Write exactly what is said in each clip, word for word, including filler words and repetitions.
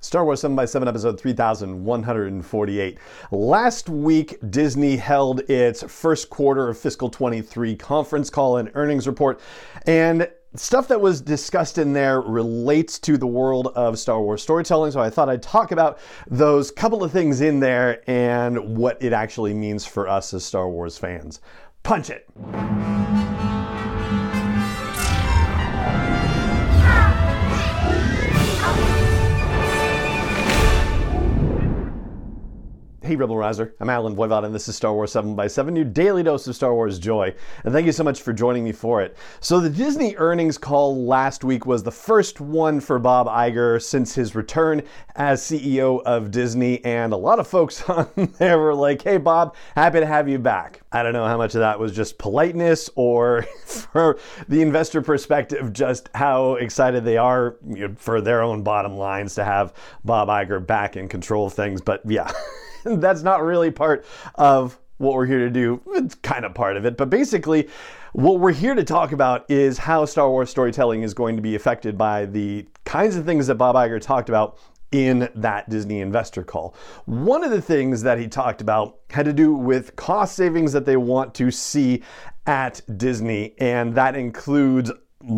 Star Wars seven by seven episode three thousand one hundred forty-eight. Last week, Disney held its first quarter of fiscal twenty-three conference call and earnings report, and stuff that was discussed in there relates to the world of Star Wars storytelling, so I thought I'd talk about those couple of things in there and what it actually means for us as Star Wars fans. Punch it! Hey Rebel Rouser, I'm Allen Voivod and this is Star Wars seven by seven, your daily dose of Star Wars joy, and thank you so much for joining me for it. So the Disney earnings call last week was the first one for Bob Iger since his return as C E O of Disney, and a lot of folks on there were like, hey Bob, happy to have you back. I don't know how much of that was just politeness or for the investor perspective, just how excited they are for their own bottom lines to have Bob Iger back in control of things, but yeah. That's not really part of what we're here to do. It's kind of part of it, but basically what we're here to talk about is how Star Wars storytelling is going to be affected by the kinds of things that Bob Iger talked about in that Disney investor call. One of the things that he talked about had to do with cost savings that they want to see at Disney, and that includes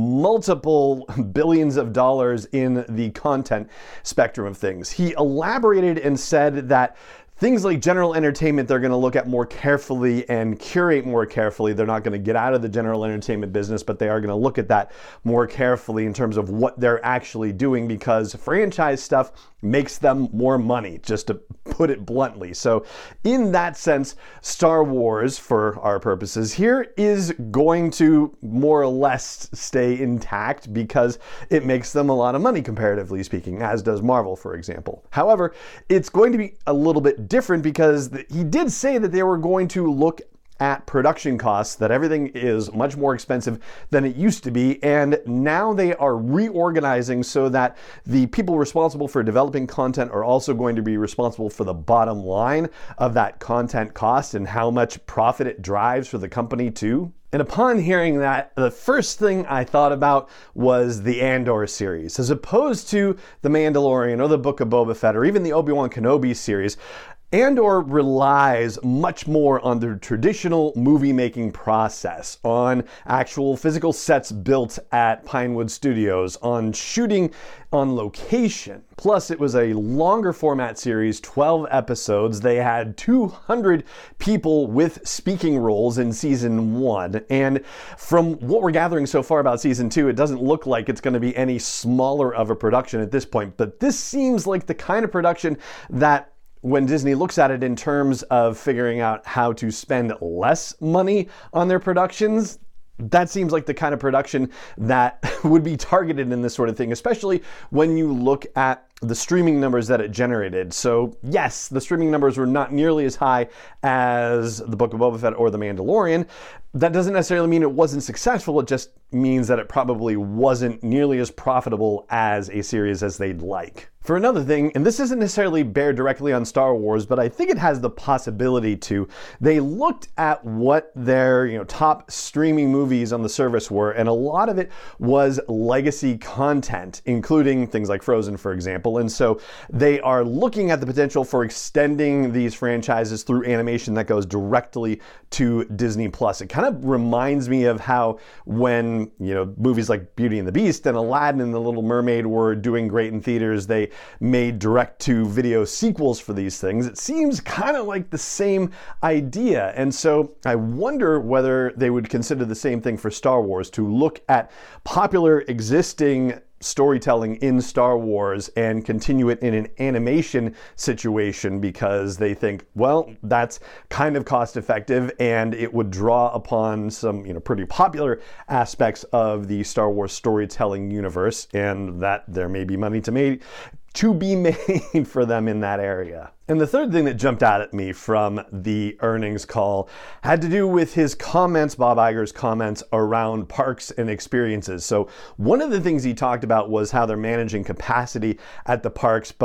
multiple billions of dollars in the content spectrum of things. He elaborated and said that things like general entertainment, they're going to look at more carefully and curate more carefully. They're not going to get out of the general entertainment business, but they are going to look at that more carefully in terms of what they're actually doing, because franchise stuff makes them more money, just to put it bluntly. So in that sense, Star Wars, for our purposes here, is going to more or less stay intact because it makes them a lot of money, comparatively speaking, as does Marvel, for example. However, it's going to be a little bit different because he did say that they were going to look at production costs, that everything is much more expensive than it used to be, and now they are reorganizing so that the people responsible for developing content are also going to be responsible for the bottom line of that content cost and how much profit it drives for the company too. And upon hearing that, the first thing I thought about was the Andor series. As opposed to The Mandalorian or the Book of Boba Fett or even the Obi-Wan Kenobi series, Andor relies much more on the traditional movie-making process, on actual physical sets built at Pinewood Studios, on shooting on location. Plus, it was a longer format series, twelve episodes. They had two hundred people with speaking roles in season one. And from what we're gathering so far about season two, it doesn't look like it's going to be any smaller of a production at this point. But this seems like the kind of production that, when Disney looks at it in terms of figuring out how to spend less money on their productions, that seems like the kind of production that would be targeted in this sort of thing, especially when you look at the streaming numbers that it generated. So yes, the streaming numbers were not nearly as high as the Book of Boba Fett or The Mandalorian. That doesn't necessarily mean it wasn't successful. It just means that it probably wasn't nearly as profitable as a series as they'd like. For another thing, and this doesn't necessarily bear directly on Star Wars, but I think it has the possibility to, they looked at what their, you know, top streaming movies on the service were, and a lot of it was legacy content, including things like Frozen, for example. And so they are looking at the potential for extending these franchises through animation that goes directly to Disney Plus. It kind of reminds me of how when, you know, movies like Beauty and the Beast and Aladdin and The Little Mermaid were doing great in theaters, they made direct-to-video sequels for these things. It seems kind of like the same idea. And so I wonder whether they would consider the same thing for Star Wars, to look at popular existing storytelling in Star Wars and continue it in an animation situation, because they think, well, that's kind of cost effective and it would draw upon some, you know, pretty popular aspects of the Star Wars storytelling universe, and that there may be money to make to be made for them in that area. And the third thing that jumped out at me from the earnings call had to do with his comments, Bob Iger's comments around parks and experiences. So one of the things he talked about was how they're managing capacity at the parks, but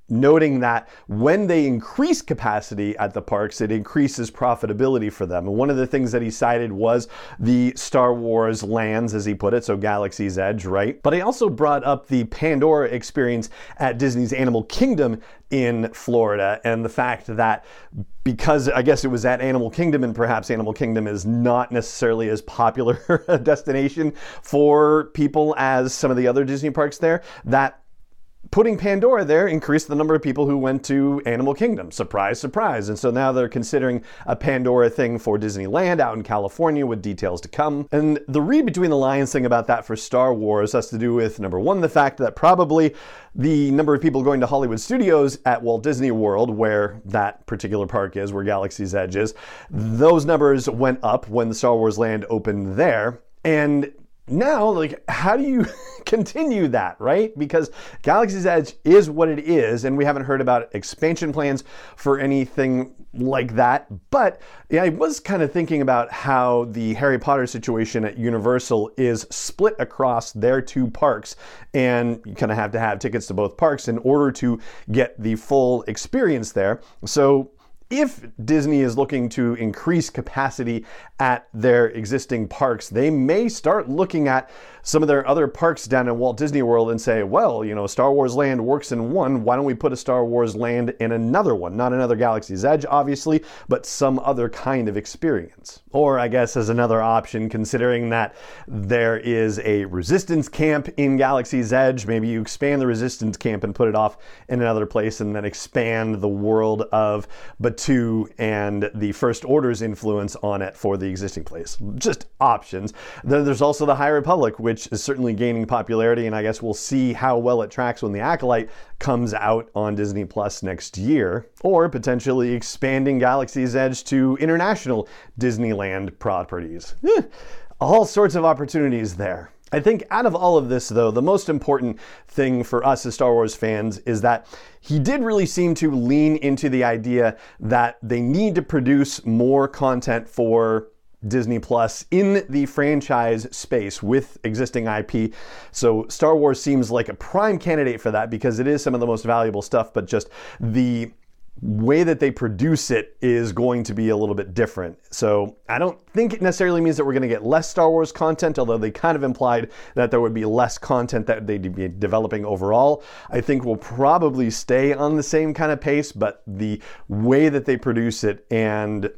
noting that when they increase capacity at the parks, it increases profitability for them. And one of the things that he cited was the Star Wars lands, as he put it, so Galaxy's Edge, right? But he also brought up the Pandora experience at Disney's Animal Kingdom in Florida, and the fact that because I guess it was at Animal Kingdom, and perhaps Animal Kingdom is not necessarily as popular a destination for people as some of the other Disney parks there, that putting Pandora there increased the number of people who went to Animal Kingdom. Surprise, surprise. And so now they're considering a Pandora thing for Disneyland out in California with details to come. And the read between the lines thing about that for Star Wars has to do with, number one, the fact that probably the number of people going to Hollywood Studios at Walt Disney World, where that particular park is, where Galaxy's Edge is, those numbers went up when the Star Wars land opened there. And now, like, how do you continue that, right? Because Galaxy's Edge is what it is, and we haven't heard about expansion plans for anything like that. But yeah, I was kind of thinking about how the Harry Potter situation at Universal is split across their two parks, and you kind of have to have tickets to both parks in order to get the full experience there. So if Disney is looking to increase capacity at their existing parks, they may start looking at some of their other parks down in Walt Disney World and say, well, you know, Star Wars Land works in one, why don't we put a Star Wars Land in another one? Not another Galaxy's Edge, obviously, but some other kind of experience. Or I guess as another option, considering that there is a Resistance camp in Galaxy's Edge, maybe you expand the Resistance camp and put it off in another place and then expand the world of Batuu and the First Order's influence on it for the existing place. Just options. Then there's also the High Republic, which is certainly gaining popularity, and I guess we'll see how well it tracks when the Acolyte comes out on Disney Plus next year. Or potentially expanding Galaxy's Edge to international Disneyland properties. Eh, all sorts of opportunities there. I think out of all of this, though, the most important thing for us as Star Wars fans is that he did really seem to lean into the idea that they need to produce more content for Disney Plus in the franchise space with existing I P. So Star Wars seems like a prime candidate for that because it is some of the most valuable stuff, but just the way that they produce it is going to be a little bit different. So I don't think it necessarily means that we're going to get less Star Wars content, although they kind of implied that there would be less content that they'd be developing overall. I think we'll probably stay on the same kind of pace, but the way that they produce it and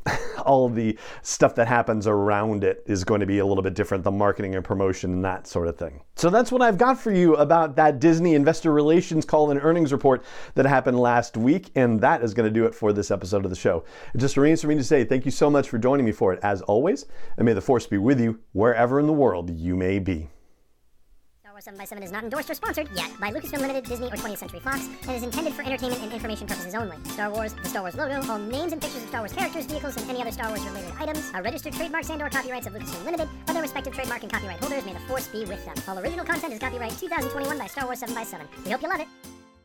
all of the stuff that happens around it is going to be a little bit different, the marketing and promotion and that sort of thing. So that's what I've got for you about that Disney Investor Relations call and earnings report that happened last week, and that is going to do it for this episode of the show. It just remains for me to say thank you so much for joining me for it, as always, and may the Force be with you wherever in the world you may be. Star Wars seven by seven is not endorsed or sponsored yet by Lucasfilm Limited, Disney, or twentieth Century Fox, and is intended for entertainment and information purposes only. Star Wars, the Star Wars logo, all names and pictures of Star Wars characters, vehicles, and any other Star Wars-related items are registered trademarks and/or copyrights of Lucasfilm Limited, or their respective trademark and copyright holders. May the Force be with them. All original content is copyright twenty twenty-one by Star Wars seven by seven. We hope you love it.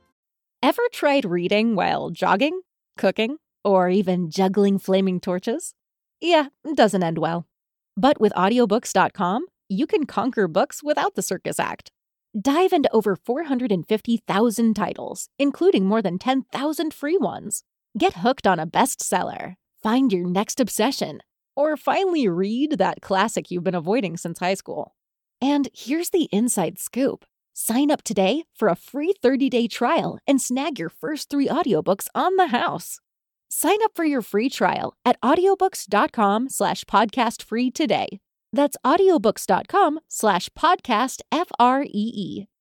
Ever tried reading while jogging, cooking, or even juggling flaming torches? Yeah, it doesn't end well. But with audiobooks dot com, you can conquer books without the circus act. Dive into over four hundred fifty thousand titles, including more than ten thousand free ones. Get hooked on a bestseller, find your next obsession, or finally read that classic you've been avoiding since high school. And here's the inside scoop. Sign up today for a free thirty-day trial and snag your first three audiobooks on the house. Sign up for your free trial at audiobooks dot com slash podcast free today. That's audiobooks dot com slash podcast F R E E.